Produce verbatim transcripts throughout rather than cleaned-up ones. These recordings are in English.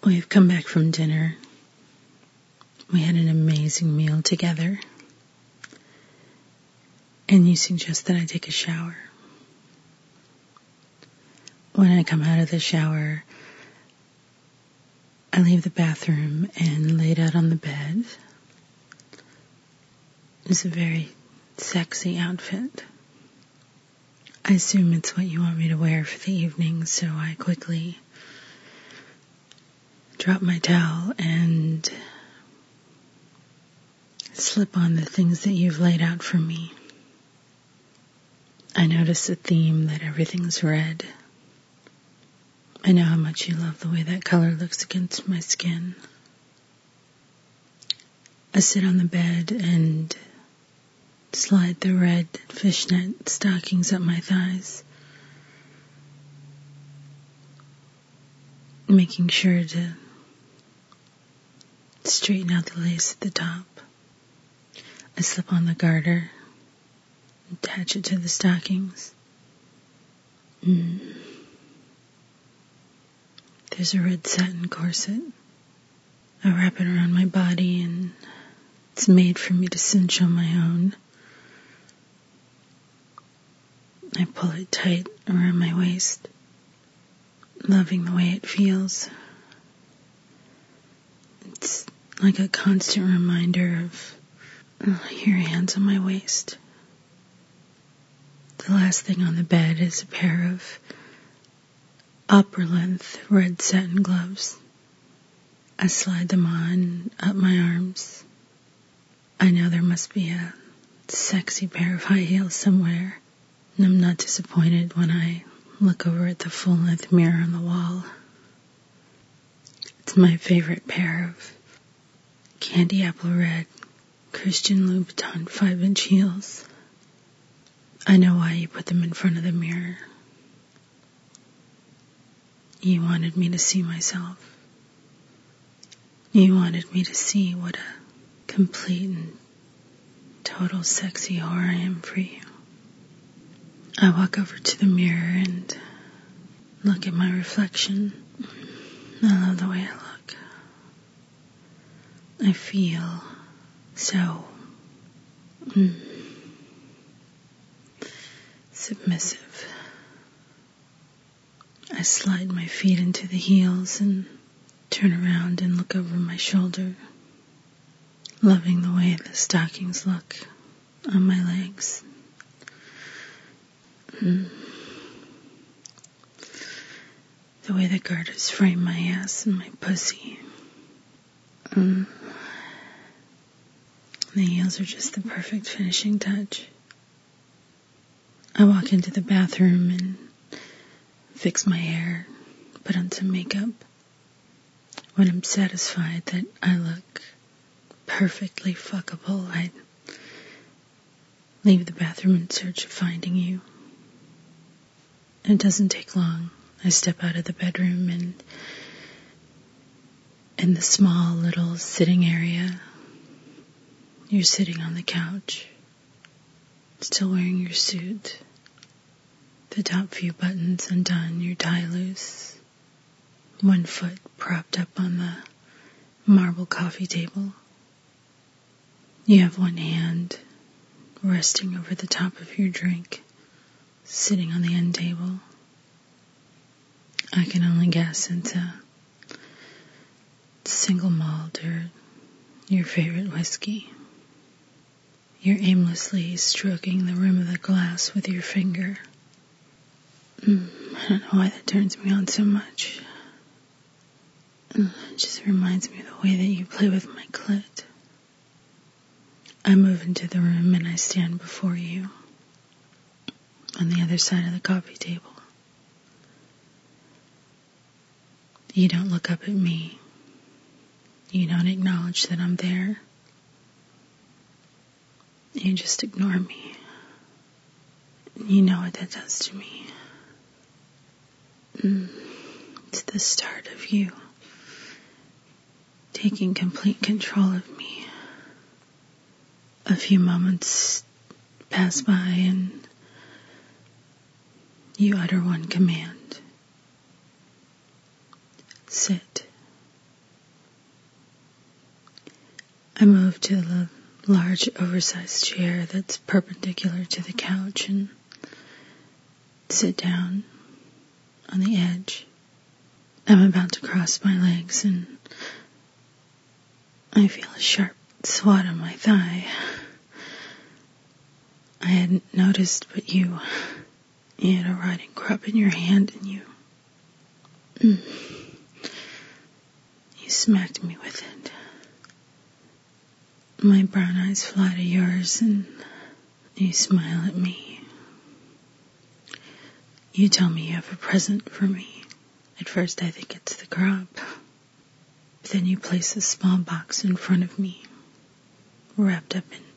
We've come back from dinner. We had an amazing meal together. And you suggest that I take a shower. When I come out of the shower, I leave the bathroom and laid out on the bed is a very sexy outfit. I assume it's what you want me to wear for the evening, so I quickly drop my towel and slip on the things that you've laid out for me. I notice a theme that everything's red. I know how much you love the way that color looks against my skin. I sit on the bed and slide the red fishnet stockings up my thighs, making sure to straighten out the lace at the top. I slip on the garter, attach it to the stockings. Mm. There's a red satin corset. I wrap it around my body, and it's made for me to cinch on my own. I pull it tight around my waist, loving the way it feels. It's like a constant reminder of oh, your hands on my waist. The last thing on the bed is a pair of opera-length red satin gloves. I slide them on up my arms. I know there must be a sexy pair of high heels somewhere, and I'm not disappointed when I look over at the full-length mirror on the wall. It's my favorite pair of candy apple red Christian Louboutin five-inch heels. I know why you put them in front of the mirror. You wanted me to see myself. You wanted me to see what a complete and total sexy whore I am for you. I walk over to the mirror and look at my reflection. I love the way I look. I feel so mm, submissive. I slide my feet into the heels and turn around and look over my shoulder, loving the way the stockings look on my legs. Mm. The way the garters frame my ass and my pussy. Mm. The heels are just the perfect finishing touch. I walk into the bathroom and fix my hair, put on some makeup. When I'm satisfied that I look perfectly fuckable, I leave the bathroom in search of finding you. It doesn't take long. I step out of the bedroom and in the small little sitting area, you're sitting on the couch, still wearing your suit. The top few buttons undone, your tie loose. One foot propped up on the marble coffee table. You have one hand resting over the top of your drink, sitting on the end table. I can only guess it's a single malt or your favorite whiskey. You're aimlessly stroking the rim of the glass with your finger. Mm, I don't know why that turns me on so much. It just reminds me of the way that you play with my clit. I move into the room and I stand before you on the other side of the coffee table. You don't look up at me. You don't acknowledge that I'm there. You just ignore me. You know what that does to me. Mm, it's the start of you taking complete control of me. A few moments pass by and you utter one command. Sit. I move to the large oversized chair that's perpendicular to the couch and sit down on the edge. I'm about to cross my legs and I feel a sharp swat on my thigh. I hadn't noticed, but you, you had a riding crop in your hand and you, mm, you smacked me with it. My brown eyes fly to yours and you smile at me. You tell me you have a present for me. At first I think it's the crop. But then you place a small box in front of me, wrapped up in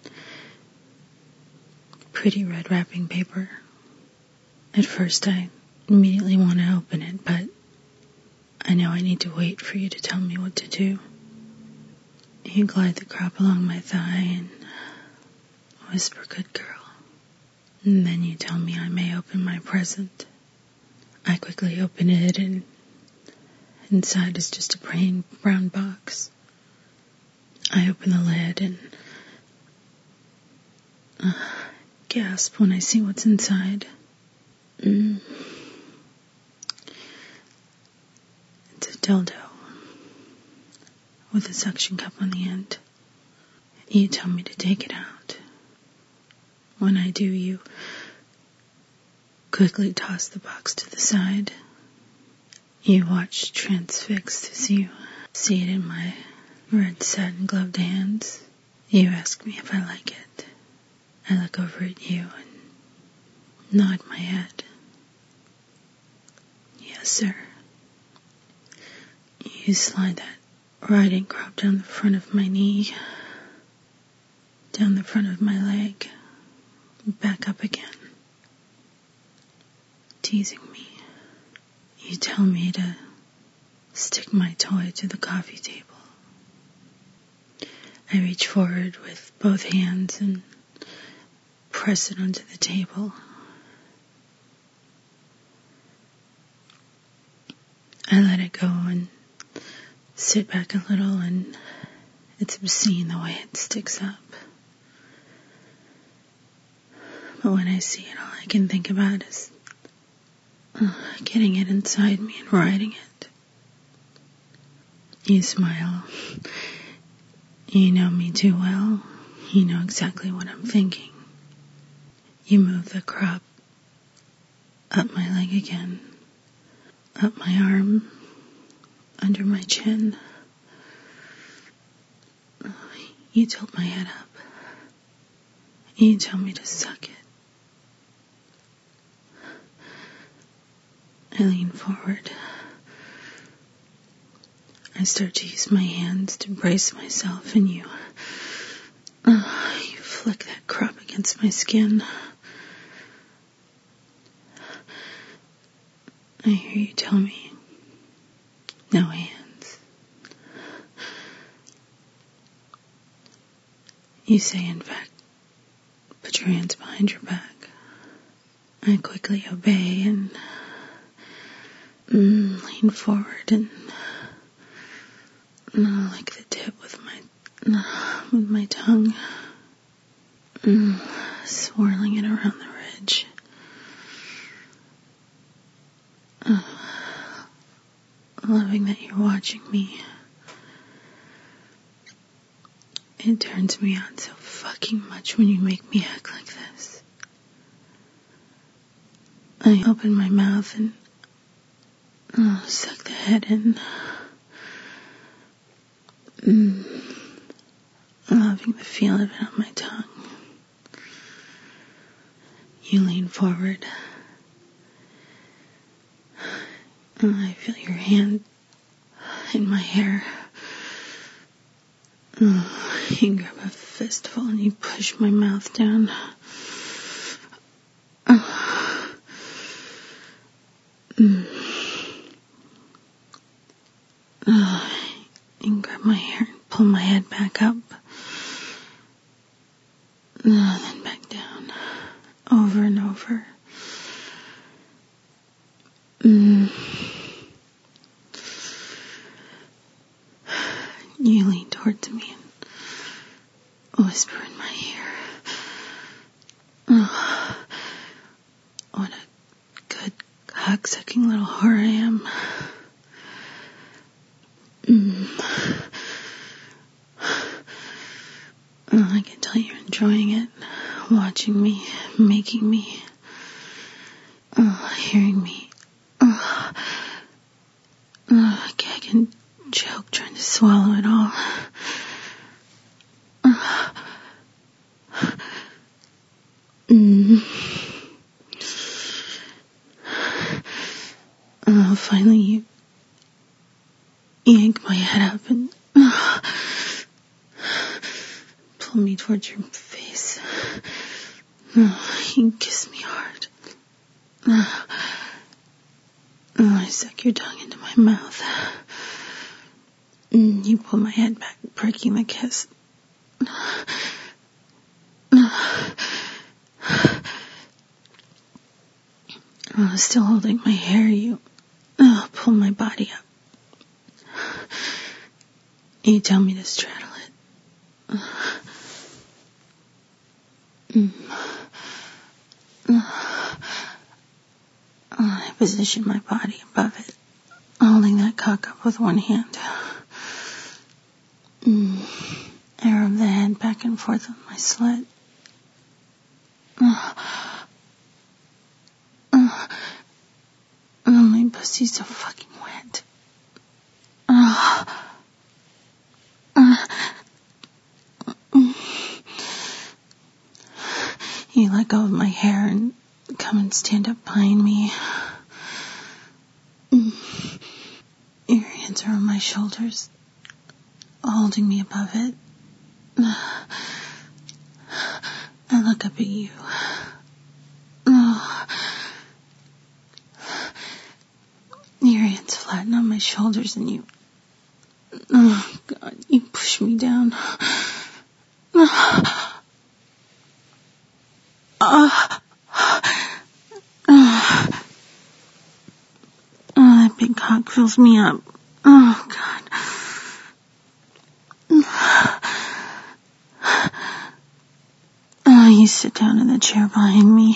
pretty red wrapping paper. At first I immediately want to open it, but I know I need to wait for you to tell me what to do. You glide the crop along my thigh and whisper, "Good girl." And then you tell me I may open my present. I quickly open it and inside is just a plain brown box. I open the lid and uh, gasp when I see what's inside. Mm. It's a dildo with a suction cup on the end. You tell me to take it out. When I do, you quickly toss the box to the side. You watch transfixed as you see it in my red satin gloved hands. You ask me if I like it. I look over at you and nod my head. Yes, sir. You slide that riding crop down the front of my knee, down the front of my leg, back up again, teasing me. You tell me to stick my toy to the coffee table. I reach forward with both hands and press it onto the table. I let it go and sit back a little, and it's obscene the way it sticks up. But when I see it, all I can think about is uh, getting it inside me and riding it. You smile. You know me too well. You know exactly what I'm thinking. You move the crop up my leg again, up my arm, under my chin. You tilt my head up. You tell me to suck it. I lean forward. I start to use my hands to brace myself, and you, uh, you flick that crop against my skin. I hear you tell me, no hands. You say, in fact, put your hands behind your back. I quickly obey and mm, lean forward and uh, lick the tip with my uh, with my tongue, mm, swirling it around the ridge. Uh, loving that you're watching me. It turns me on so fucking much when you make me act like this. I open my mouth and uh, suck the head in. Mm, loving the feel of it on my tongue. You lean forward. I feel your hand in my hair. Oh, you grab a fistful and you push my mouth down. Oh. Mm. Oh, you grab my hair and pull my head back up. Oh, then back down. Over and over. Mm. You lean towards me and whisper in my ear. Oh, what a good cock-sucking little whore I am. Mm. Oh, I can tell you're enjoying it, watching me, making me, oh, hearing me. Oh, oh, I can choke trying to swallow it all. Oh. Mm. Oh, finally you yank my head up and uh, pull me towards your face. Oh, you kiss me hard. Oh, oh, I suck your tongue into my mouth. And you pull my head back, breaking the kiss. Oh, still holding my hair, you oh, pull my body up. You tell me to straddle it. Mm. Oh, I position my body above it, holding that cock up with one hand. Mm. I rub the head back and forth on my slit. Oh. Oh. Oh, my pussy's so fucking wet. Oh. Oh. You let go of my hair and come and stand up behind me. Your hands are on my shoulders, holding me above it. I look up at you. Oh. Your hands flatten on my shoulders and you... Oh, God, you push me down. Oh. Oh. Oh. Oh, that big cock fills me up. Oh, God. Oh, you sit down in the chair behind me.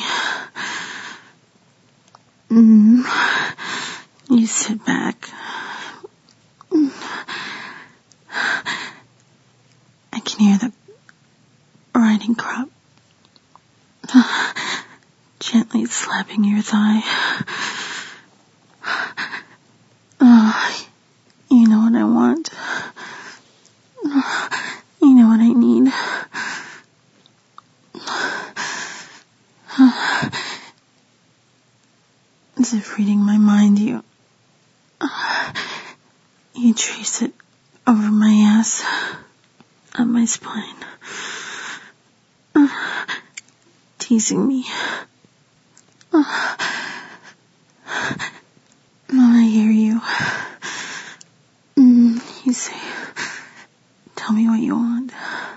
Mm. You sit back. Mm. I can hear the riding crop gently slapping your thigh. Oh, you know what I want. You know what I need. As if reading my mind, you you trace it over my ass, up my spine, teasing me. I hear you. You say, tell me what you want.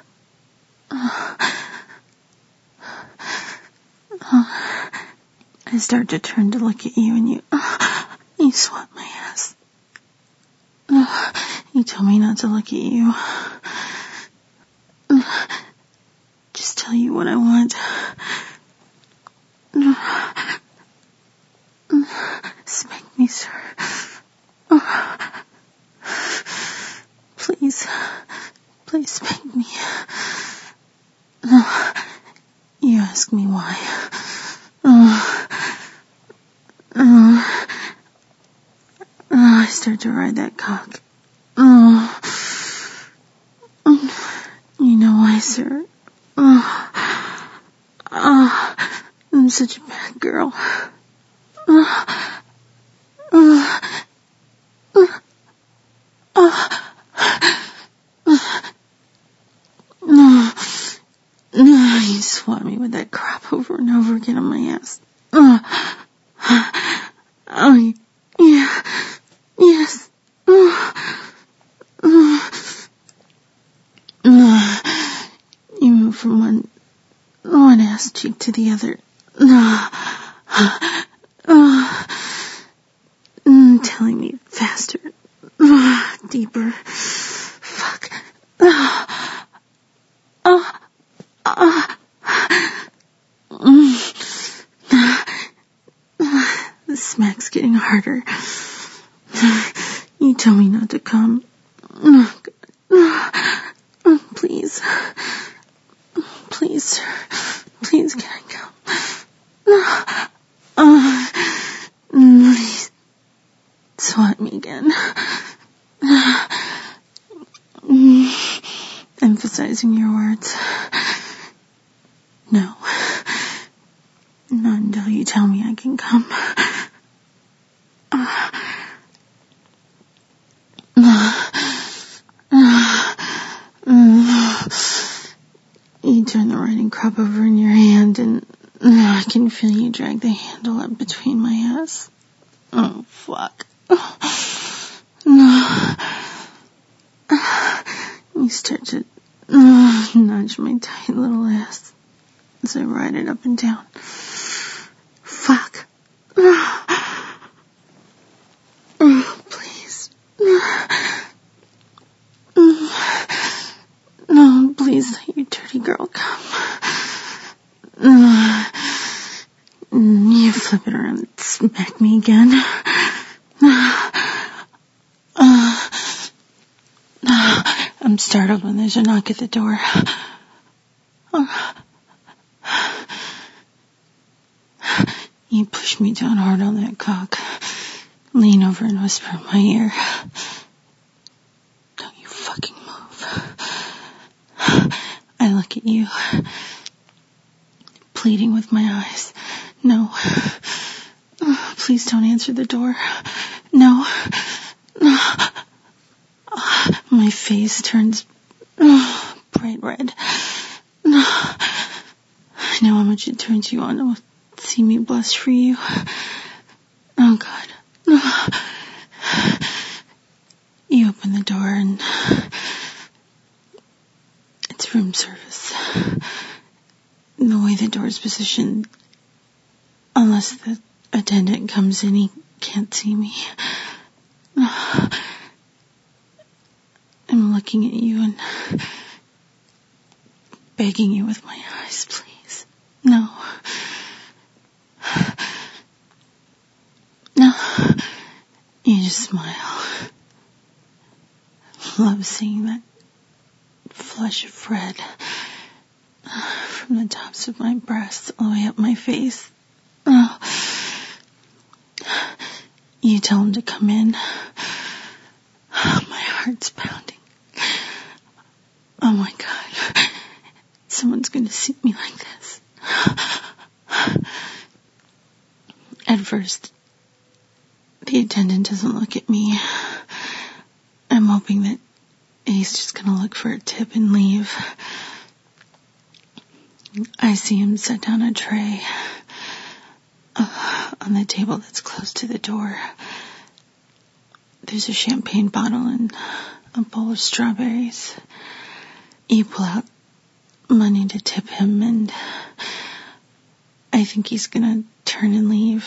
I start to turn to look at you and you, you swat my ass. You tell me not to look at you. Just tell you what I want. Spank me, sir. Please, please spank me. You ask me why. Uh, uh, uh, I start to ride that cock. Uh, you know why, sir? Uh, uh, I'm such a bad girl. Uh, uh, uh, uh, No, no, you swat me with that crap over and over again on my ass. Uh, oh, yeah, yes. Uh, uh, uh, you move from one, one ass cheek to the other. Uh, uh, uh, telling me faster, uh, deeper. Fuck. Uh, Oh, tell me not to come. Oh, God. Oh, please. Please, sir. Please, can I come? Oh, please. Swat me again. Emphasizing your words. No. Not until you tell me I can come. Uh, uh, uh, uh, you turn the writing crop over in your hand and uh, I can feel you drag the handle up between my ass. Oh, fuck. No. You start to uh, nudge my tight little ass as I ride it up and down. Fuck. Oh, please. No, please let your dirty girl come. You flip it around and smack me again. I'm startled when there's a knock at the door. You push me down hard on that cock. Lean over and whisper in my ear. Don't you fucking move. I look at you, pleading with my eyes. No. Please don't answer the door. No. My face turns bright red. I know how much it turns you on to see me blush for you. Oh, God. You open the door and it's room service. The way the door is positioned, unless the attendant comes in, he can't see me. I'm looking at you and begging you with my eyes, please. No. No. You just smile. Love seeing that flush of red from the tops of my breasts all the way up my face. Oh. You tell him to come in. Oh, my heart's pounding. Oh my God. Someone's going to see me like this. At first, the attendant doesn't look at me. I'm hoping that he's just going to look for a tip and leave. I see him set down a tray uh, on the table that's close to the door. There's a champagne bottle and a bowl of strawberries. You pull out money to tip him, and I think he's gonna turn and leave.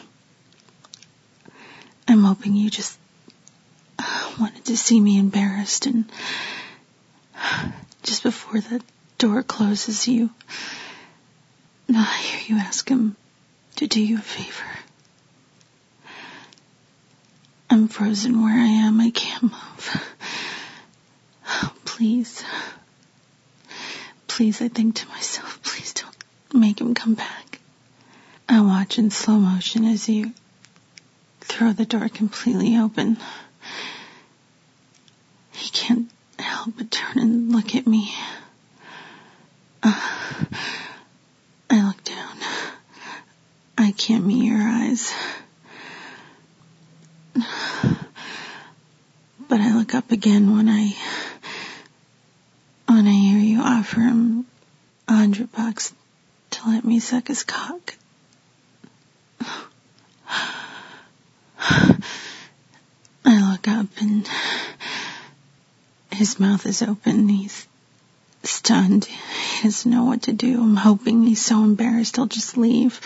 I'm hoping you just wanted to see me embarrassed, and just before the door closes, you I hear you ask him to do you a favor. I'm frozen where I am. I can't move. Oh, please. Please, I think to myself, please don't make him come back. I watch in slow motion as you throw the door completely open. He can't help but turn and look at me. Uh, I look down. I can't meet your eyes. But I look up again when I when I hear you offer him a hundred bucks to let me suck his cock. I look up and his mouth is open. He's stunned. He doesn't know what to do. I'm hoping he's so embarrassed he'll just leave.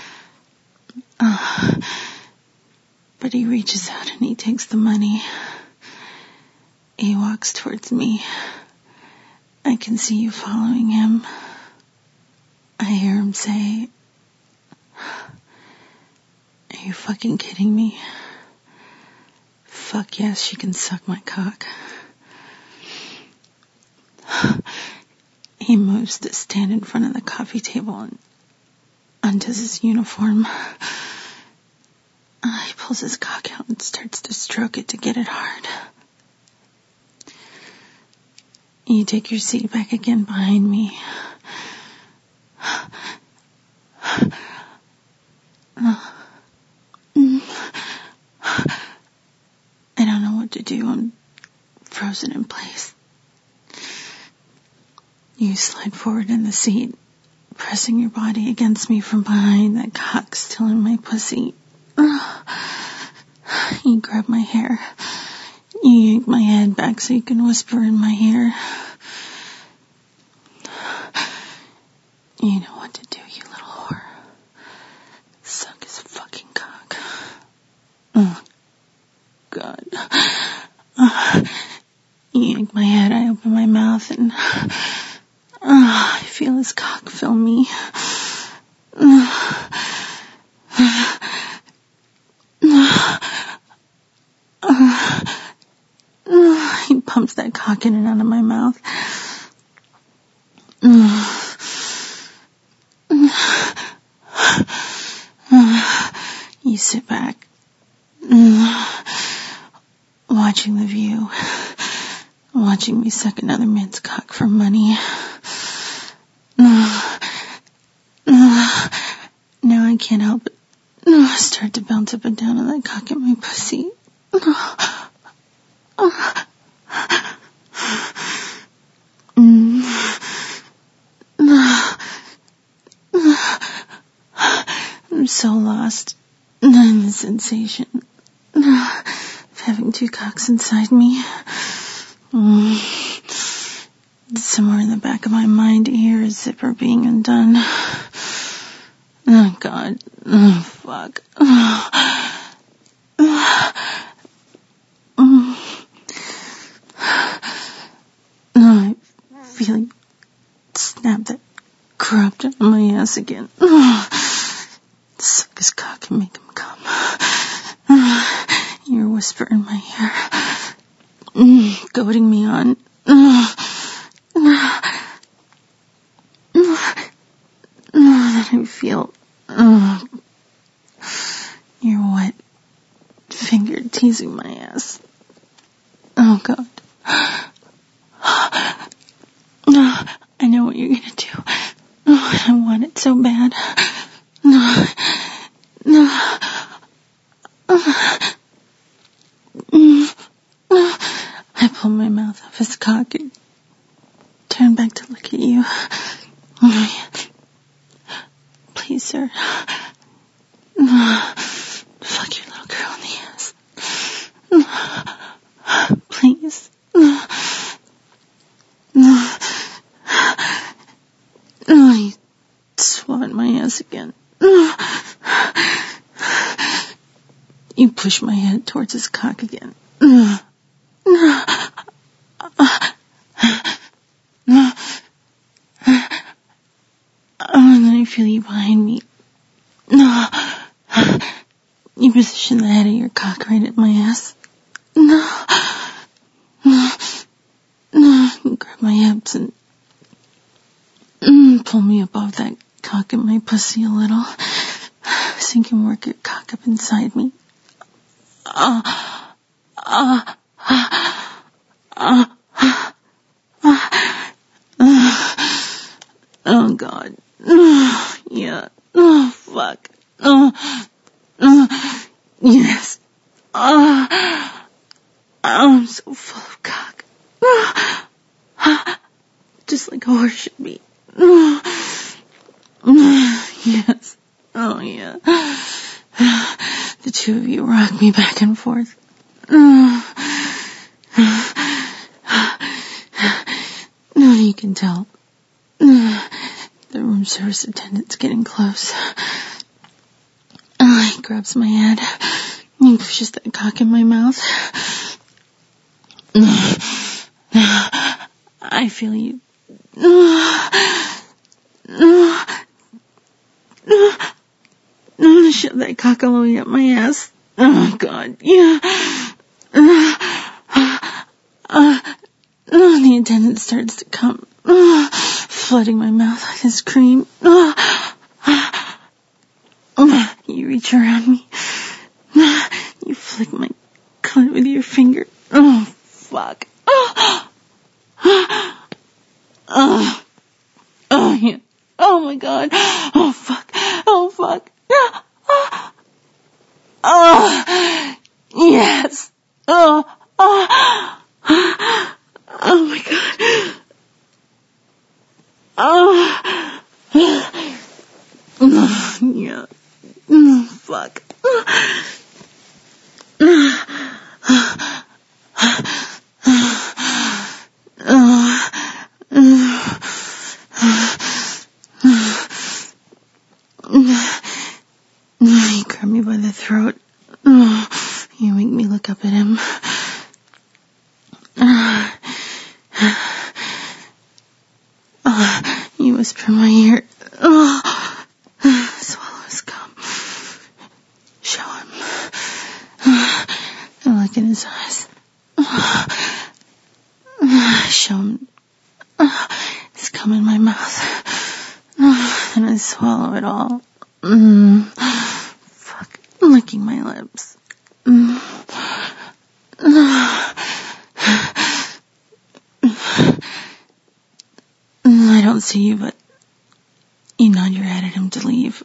Uh, but he reaches out and he takes the money. He walks towards me. I can see you following him. I hear him say, "Are you fucking kidding me? fuck yes, she can suck my cock. He moves to stand in front of the coffee table and undoes his uniform. Uh, he pulls his cock out and starts to stroke it to get it hard. You take your seat back again behind me. Uh, mm. I don't know what to do. I'm frozen in place. You slide forward in the seat, pressing your body against me from behind, that cock still in my pussy. You grab my hair. You yank my head back so you can whisper in my ear. You know what to do, you little whore. Suck his fucking cock. Oh, God. Uh, you yank my head, I open my mouth, and uh, I feel his cock fill me. Uh, uh, uh, uh, he pumps that cock in and out of my mouth. Uh, uh, you sit back, uh, watching the view, watching me suck another man's cock for money. Uh, uh, now I can't help it. I start to bounce up and down on that cock in my pussy. Uh, uh, mm, uh, uh, I'm so lost in the sensation uh, of having two cocks inside me. Mm. Somewhere in the back of my mind, I hear a zipper being undone. Oh, God. Oh, fuck. Oh. Oh. Oh. Oh, I feel like snap that corrupt on my ass again. Oh. Suck his cock and make him come. Oh. Your whisper in my ear. Mm, goading me on. Oh. Then I feel uh, your wet finger teasing my ass. Oh, God. I know what you're gonna do. Oh, I want it so bad. No, no. I pull my mouth off his cock and turn back to look at you. Please, sir. Fuck your little girl in the ass. Please. Oh, you swat my ass again. You push my head towards his cock again. And then I feel you behind me. No. You position the head of your cock right at my ass. No. No. No. You grab my hips and mm, pull me above that cock in my pussy a little. So you can work your cock up inside me. Ah. Ah. Ah. Ah. Oh, God. Oh, yeah. Oh, fuck. Oh, oh, yes. Oh, oh, I'm so full of cock. Oh, oh, just like a horse should be. Oh, oh, yes. Oh, yeah. The two of you rock me back and forth. Oh, no, you can tell. The room service attendant's getting close. Oh, he grabs my head. He pushes that cock in my mouth. I feel you. Shove that cock all the way up my ass. Oh, God. Yeah. Uh, uh, the attendant starts to come, uh, flooding my mouth with his cream. Uh, uh, you reach around me. Uh, you flick my cunt with your finger. Oh, fuck. Uh, uh, oh, yeah. Oh, my God. Oh, fuck. Oh, fuck. Uh, uh, oh, yes. Oh, oh, oh, my God. Oh, yeah. Mm, fuck. You grab me by the throat. You make me look up at him. You whisper in my ear. Swallow his cum. Show him. I look in his eyes. Show him. It's cum in my mouth. And I swallow it all. Mm. Fuck. Licking my lips. Mm. I don't see you, but you nod your head at him to leave.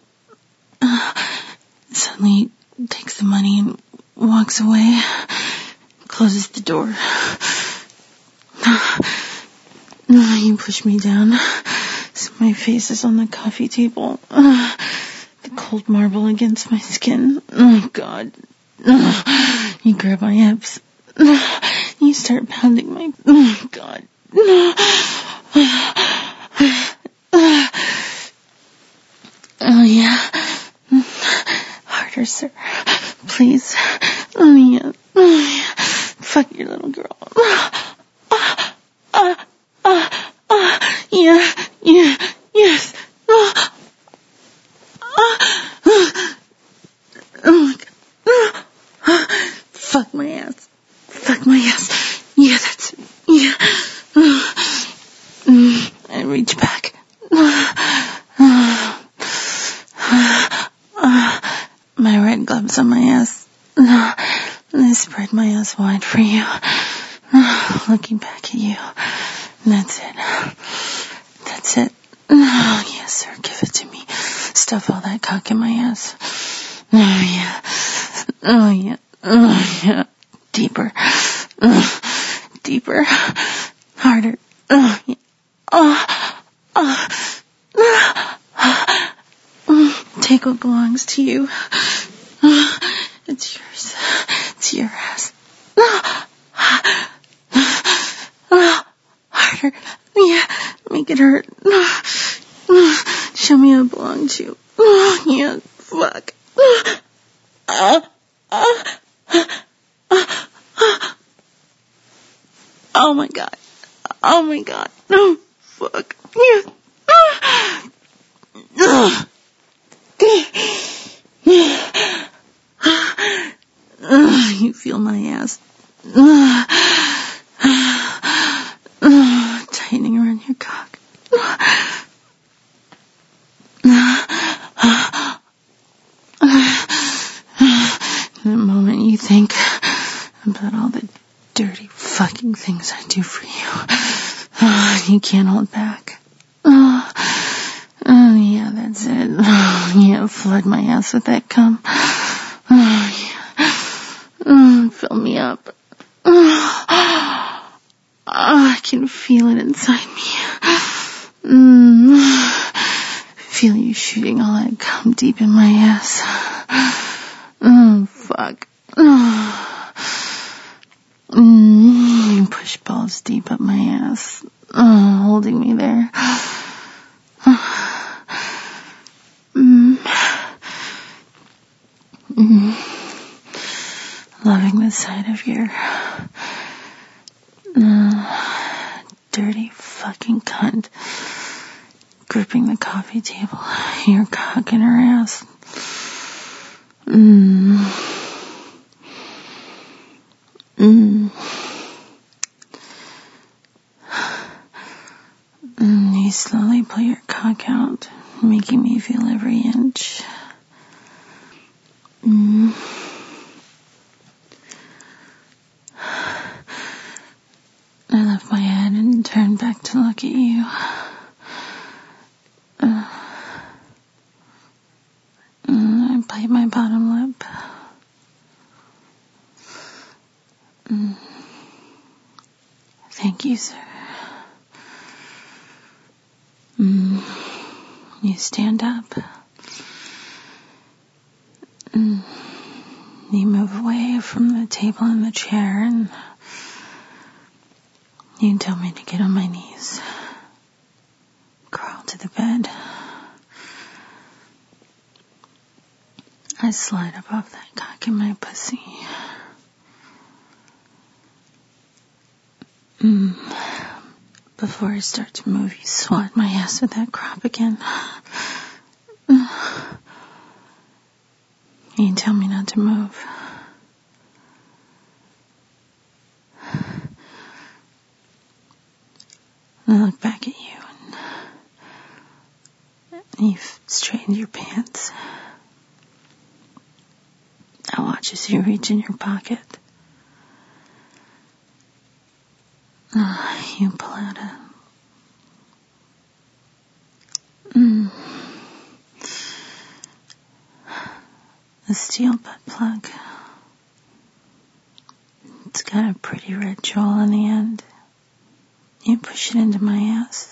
Suddenly he takes the money and walks away, closes the door. You push me down, so my face is on the coffee table. The cold marble against my skin. Oh, God. You grab my hips. You start pounding my... Oh, God. Oh, yeah. Harder, sir. Please. Oh, yeah. Oh, yeah. Fuck your little girl. Uh, uh, uh, uh, yeah, yeah, yes. Uh, uh, uh, oh, my God. Uh, fuck my ass. Fuck my ass. Yeah, that's it. Yeah. Uh, mm, I reach back. Uh, uh, uh, my red gloves on my ass. Uh, and I spread my ass wide for you. Uh, looking back at you. And that's it. That's it. Oh, yes, sir. Give it to me. Stuff all that cock in my ass. Oh, yeah. Oh, yeah. Oh, yeah. Deeper. Uh, deeper. Harder. Oh, yeah. Oh, oh. Uh, take what belongs to you. Uh, it's yours. It's your ass. Uh, uh, harder. Yeah. Make it hurt. Uh, uh, show me how it belongs to you. Uh, yeah. Fuck. Uh, uh, uh, uh, uh, oh my God. Oh my God. No. Fuck. Yeah. Uh, uh, uh, you feel my ass. Uh, uh, tightening around your cock. In a moment you think about all the dirty fucking things I do for you. Uh, you can't hold back. Uh, oh yeah, that's it. Oh, yeah, flood my ass with that cum. Oh yeah. Oh, fill me up. Oh, I can feel it inside me. Mm. Feel you shooting all that cum deep in my ass. Oh, fuck. Oh. Mm. You push balls deep up my ass. Oh, holding me there. Mm. Mm. Loving the sight of your uh, dirty fucking cunt gripping the coffee table, your cock in her ass. Mm. Mm. Mm, you slowly pull your cock out, making me feel every inch. Mm. I left my head and turned back to look at you. Uh, I bite my bottom lip. Mm. Thank you, sir. Mm. You stand up. Mm. You move away from the table and the chair, and you tell me to get on my knees. Crawl to the bed. I slide above that cock in my pussy. Mm. Before I start to move, you swat my ass with that crop again. You tell me not to move. I look back at you, and you've straightened your pants. I watch as you reach in your pocket. Uh, you pull out a mm, a steel butt plug. It's got a pretty red jewel in the end. You push it into my ass.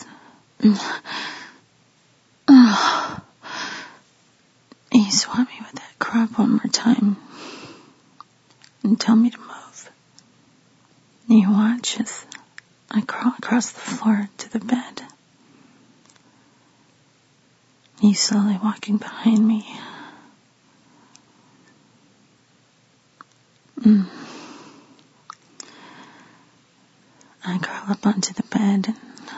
Oh. You swat me with that crop one more time and tell me to move. You watch as I crawl across the floor to the bed. You slowly walking behind me. Mm. I crawl up onto the bed, and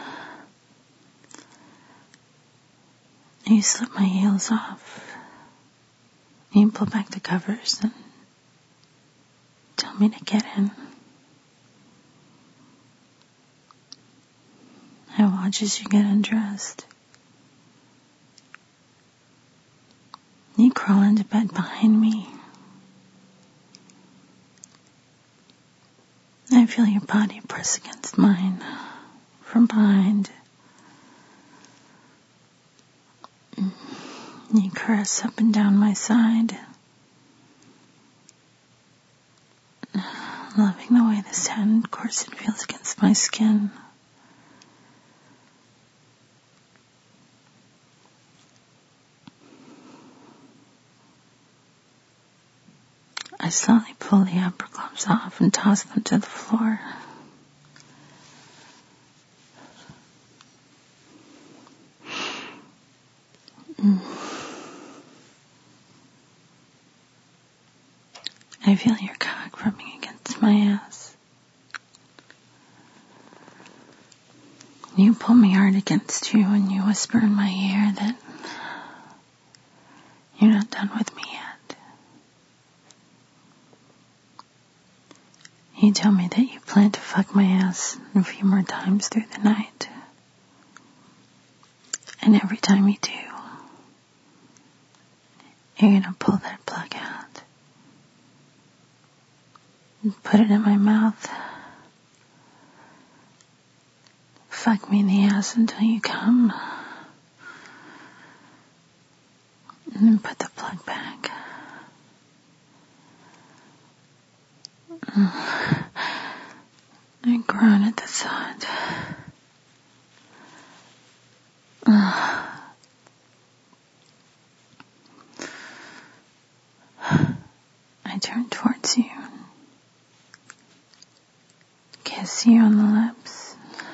you slip my heels off. You pull back the covers and tell me to get in. I watch as you get undressed. You crawl into bed behind me. I feel your body press against mine from behind. You caress up and down my side, loving the way the satin corset feels against my skin. I slowly pull the upper gloves off and toss them to the floor. Mm. I feel your cock rubbing against my ass. You pull me hard against you and you whisper in my ear that you're not done with me yet. You tell me that you plan to fuck my ass a few more times through the night. And every time you do, you're gonna pull that plug out and put it in my mouth. Fuck me in the ass until you come. And then put the plug back. I groan at the thought. I turn towards you and kiss you on the lips.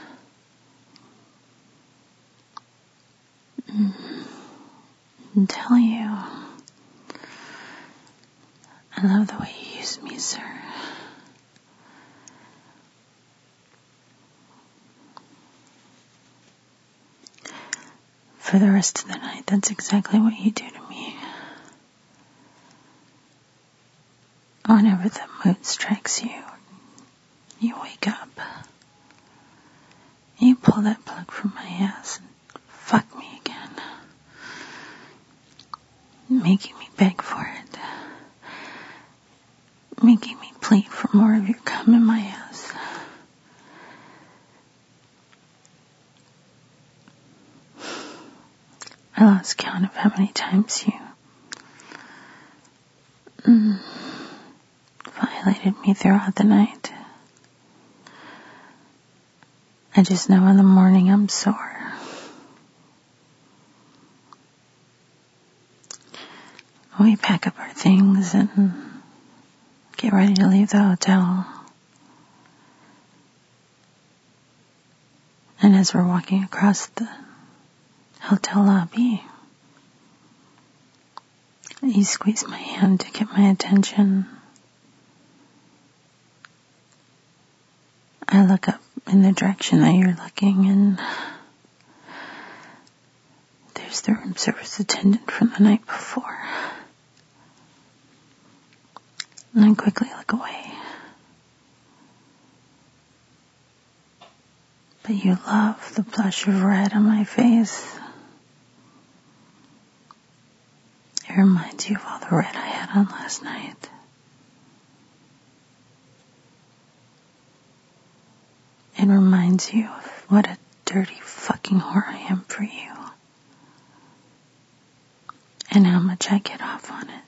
And tell you I love the way you use me, sir. For the rest of the night, that's exactly what you do to me. Whenever the mood strikes you, You wake up. You pull that plug from my ass and fuck me again. Making me beg for it. Making me plead for more of your cum in my ass. I lost count of how many times you mm, violated me throughout the night. I just know in the morning I'm sore. We pack up our things and get ready to leave the hotel. And as we're walking across the hotel lobby, you squeeze my hand to get my attention. I look up in the direction that you're looking, and there's the room service attendant from the night before. And I quickly look away. But you love the blush of red on my face. It reminds you of all the red I had on last night. It reminds you of what a dirty fucking whore I am for you. And how much I get off on it.